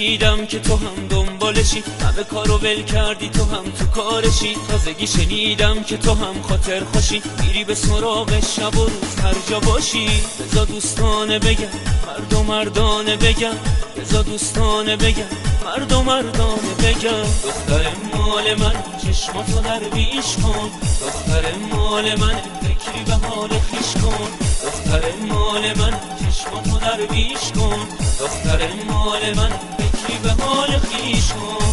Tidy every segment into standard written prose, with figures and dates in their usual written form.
شنیدم که تو هم دنبالشی، همه کارو ول کردی تو هم تو کارشی. تازگی شنیدم که تو هم خاطر خوشی، میری به سراغ شب و روز هر جا باشی. بذار دوستانه بگم، مردانه بگم، بذار دوستانه بگم، مردانه بگم. دختر مال من چشماتو در بیش کن، دختر مال من فکری به حال خویش کن. دختر مال من چشماتو در بیش کن، دختر مال من فکری به حال خویش کن.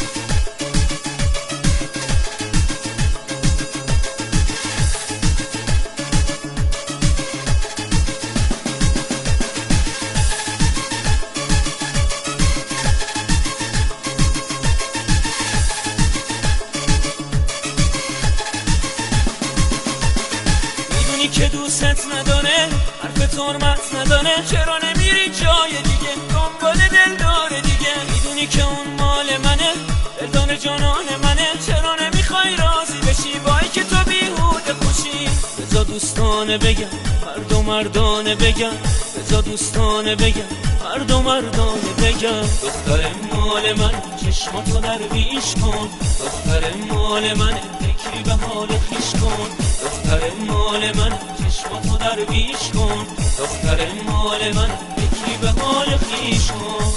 که دوست نداره، حرف ترمت نداره، چرا نمیری جای دیگه دنبال دلدار دیگه؟ میدونی که اون مال منه، دلدار جانان منه، چرا نمیخوای راضی بشی با که تو بیهوده خوشی؟ بذار دوستانه بگم، مردانه بگم، بذار دوستانه بگم، مردانه بگم. دختر مال من چشماتو در بیش کن، دختر مال من فکری به حال خویش کن. دختر مال من چشماتو در بیش کن، دختر مال من فکری به حال خویش کن.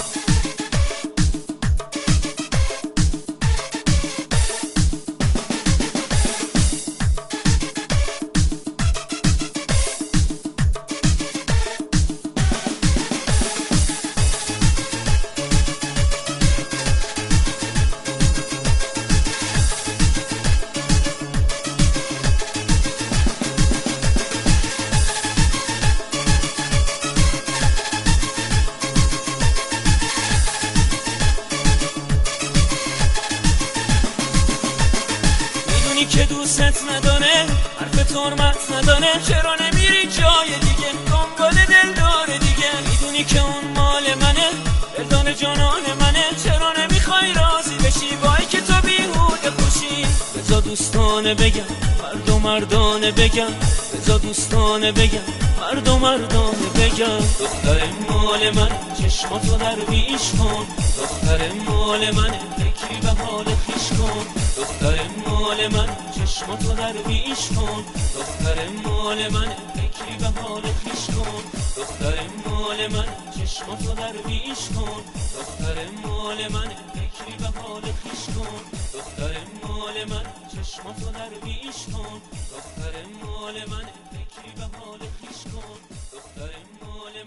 که دوست نداره، حرف ترمت نداره، چرا نمیری جای دیگه دنبال دلدار دیگه؟ میدونی که اون مال منه، دلدار جانان منه، چرا نمیخوای راضی بشی با که تو بیهوده خوشی؟ بذار دوستانه بگم، مردانه بگم، بذار دوستانه بگم، مردانه بگم. دختر مال من چشماتو در بیش کن، دختر مال من فکری به حال خویش کن. دختر مال من چشماتو در بیش کن، دختر مال من فکری به حال خویش کن. دختر مال من چشماتو در بیش کن، دختر مال من فکری به حال خویش کن. دختر مال من چشماتو در بیش کن، دختر مال من فکری به حال خویش کن. دختر مال